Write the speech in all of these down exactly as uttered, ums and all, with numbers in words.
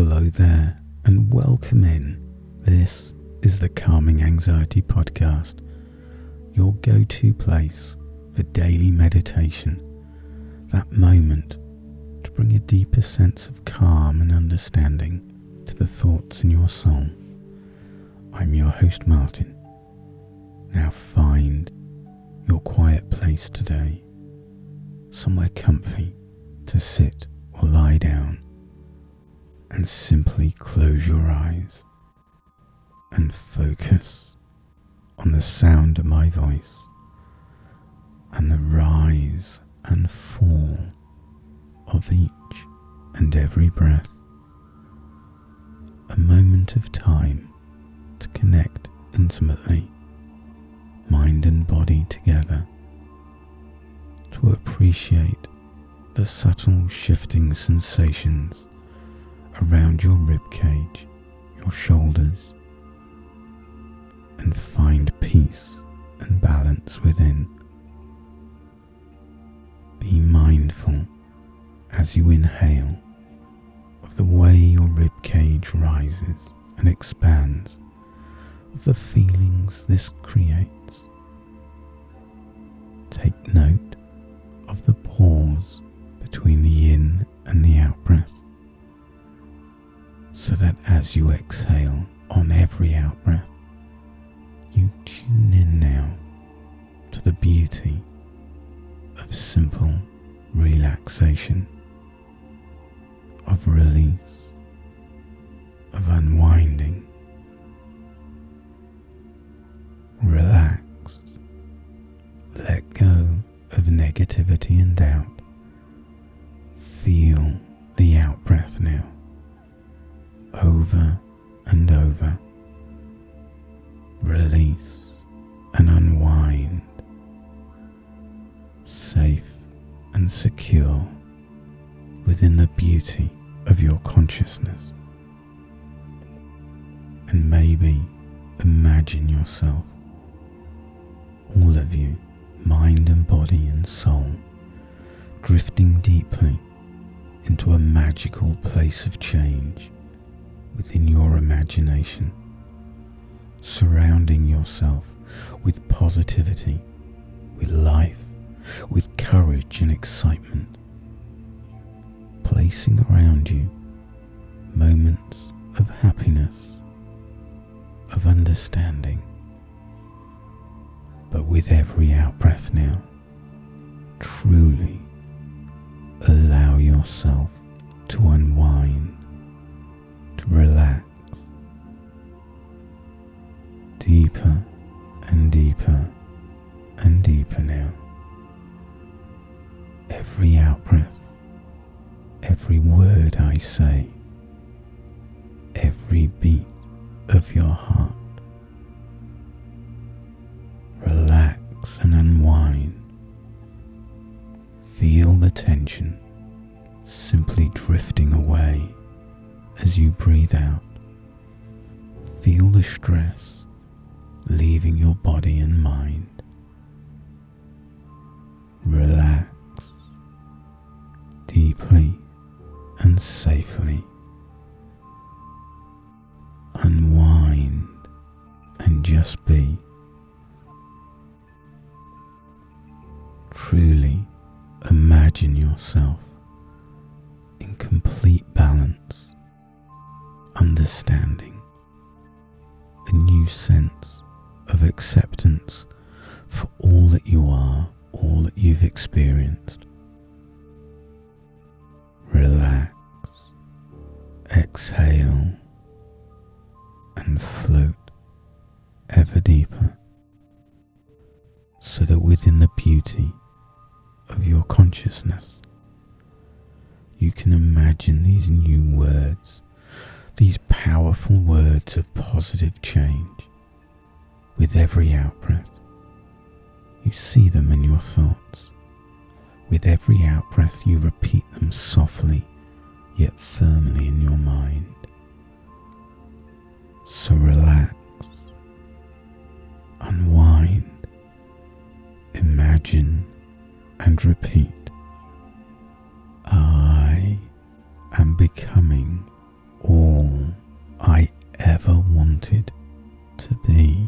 Hello there, and welcome in. This is the Calming Anxiety Podcast, your go-to place for daily meditation, that moment to bring a deeper sense of calm and understanding to the thoughts in your soul. I'm your host, Martin. Now find your quiet place today, somewhere comfy to sit or lie down, and simply close your eyes and focus on the sound of my voice and the rise and fall of each and every breath. A moment of time to connect intimately, mind and body together, to appreciate the subtle shifting sensations around your ribcage, your shoulders, and find peace and balance within. Be mindful as you inhale of the way your ribcage rises and expands, of the feelings this creates. Take note of the pause between the in and the out breath, so that as you exhale on every out breath, you tune in now to the beauty of simple relaxation, of release, of unwinding. Relax. Let go of negativity and doubt. Feel the out breath now, over and over. Release and unwind, safe and secure within the beauty of your consciousness. And maybe imagine yourself, all of you, mind and body and soul, drifting deeply into a magical place of change within your imagination, surrounding yourself with positivity, with life, with courage and excitement, placing around you moments of happiness, of understanding. But with every out-breath now, truly allow yourself to unwind, to relax, deeper and deeper and deeper now. Every out-breath, every word I say, every beat of your heart. Relax and unwind. Feel the tension simply drifting away as you breathe out. Feel the stress leaving your body and mind. Relax deeply and safely. Unwind and just be. Truly imagine yourself in complete balance, understanding, a new sense of acceptance for all that you are, all that you've experienced. Relax, exhale, and float ever deeper, so that within the beauty of your consciousness, you can imagine these new words, these powerful words of positive change. With every out-breath, you see them in your thoughts. With every out-breath, you repeat them softly, yet firmly in your mind. So relax, unwind, imagine, and repeat. I am becoming all wanted to be.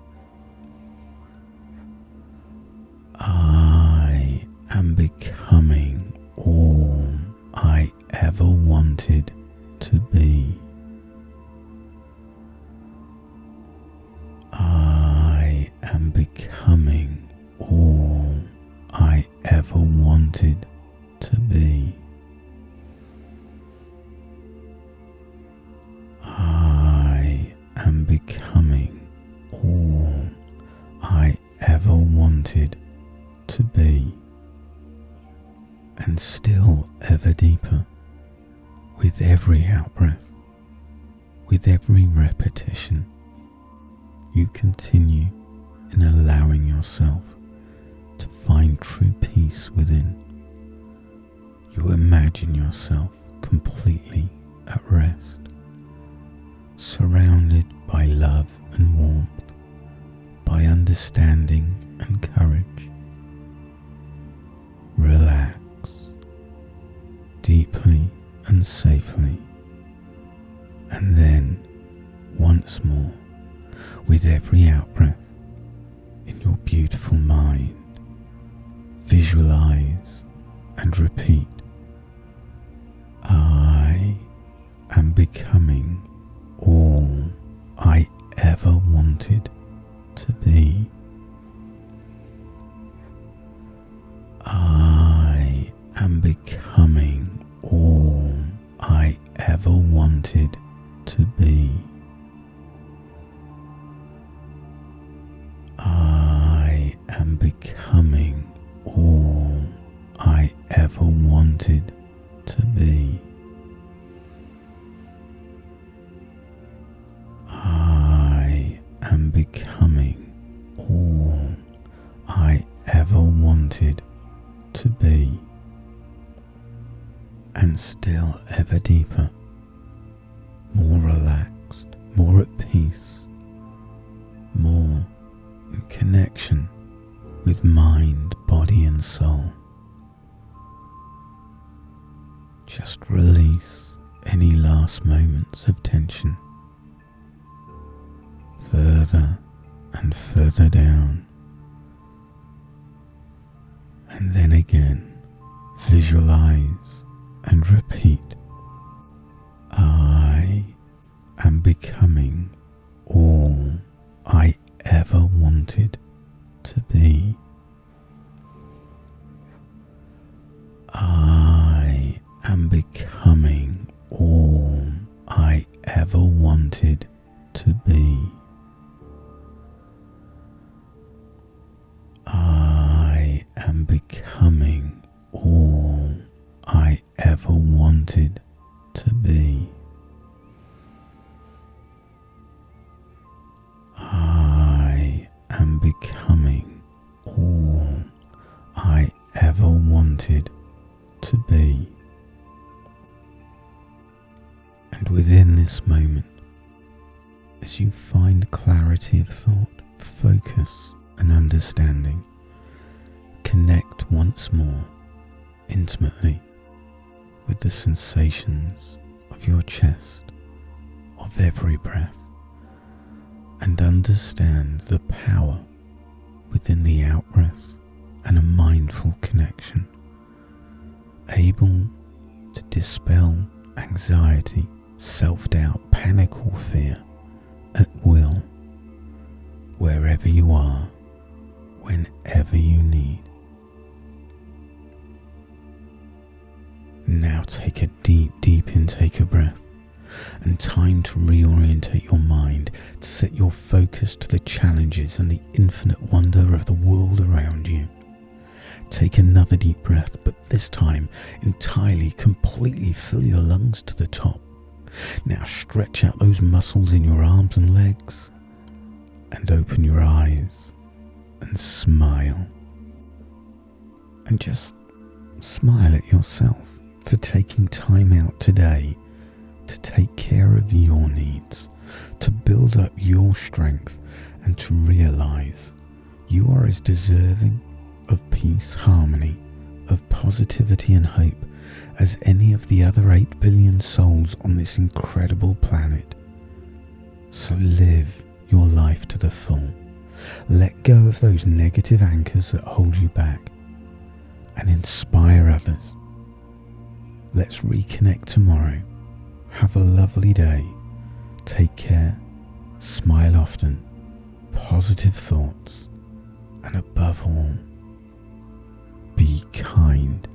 I am becoming all I ever wanted to be. I am becoming all I ever wanted to be. I am becoming all I ever wanted to be. And still ever deeper, with every out-breath, with every repetition, you continue in allowing yourself to find true peace within. You imagine yourself completely at rest, surrounded by love and warmth, by understanding and courage. Relax deeply and safely, and then once more, with every out-breath, in your beautiful mind, visualize and repeat, I am becoming all I ever wanted to be. I am becoming all I ever wanted to be. I am becoming all I ever wanted to be. I am becoming all I ever wanted to be. And still ever deeper, more relaxed, more at peace, more in connection with mind, body and soul. Just release any last moments of tension, further and further down, and then again visualize and repeat, I am becoming all I ever wanted to be. I am becoming all I ever wanted to be. I am becoming all I ever wanted to be. I am becoming all I ever wanted to be. And within this moment, as you find clarity of thought, focus and understanding, connect once more intimately with the sensations of your chest, of every breath, and understand the power within the out-breath and a mindful connection, able to dispel anxiety, self-doubt, panic or fear at will, wherever you are, whenever you need. Now take a deep, deep intake of breath and time to reorientate your mind, to set your focus to the challenges and the infinite wonder of the world around you. Take another deep breath, but this time entirely, completely fill your lungs to the top. Now stretch out those muscles in your arms and legs and open your eyes and smile. And just smile at yourself for taking time out today to take care of your needs, to build up your strength, and to realize you are as deserving of peace, harmony, of positivity and hope as any of the other eight billion souls on this incredible planet. So live your life to the full. Let go of those negative anchors that hold you back and inspire others. Let's reconnect tomorrow. Have a lovely day. Take care. Smile often. Positive thoughts. And above all, be kind.